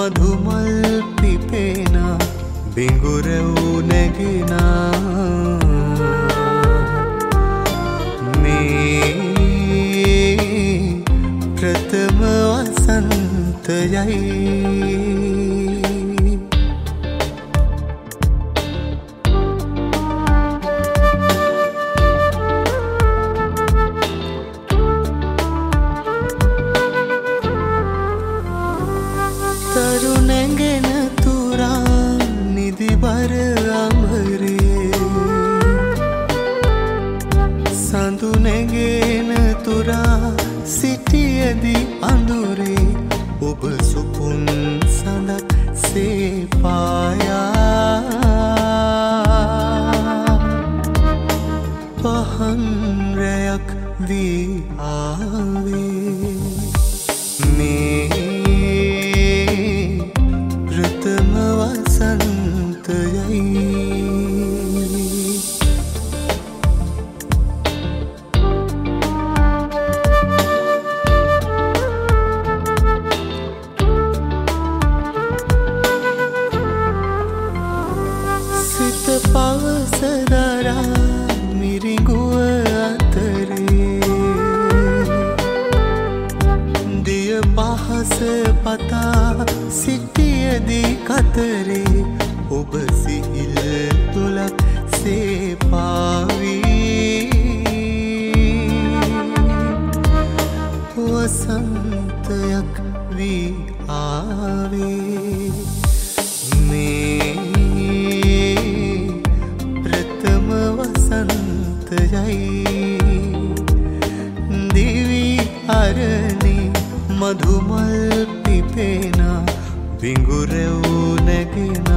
මధుමල් පිපෙන බිඟුරව් නැගෙන මේ ප්‍රථම වසන්තයයි තරුණැගෙන තුරා නිදිබර අමරේ සඳු නැගෙන තුරා සිටියදී අඳුරේ ඔබ සුපුන් සඳක් සේ පායා පහන් රැයක් වී ආවේ මේ ප්‍රථම වසන්තයයි සිත පවස දරා මිරිඟුව අතරේ දිය පහස පතා සිටියදී කතරේ ඔබ සිහිල් තුලක් සේ පාවී වසන්තයක් වී ආවේ මේ ප්‍රථම වසන්තයයි දිවි අරණි මధుමල් පිපෙන බිඟුරව් නැගෙන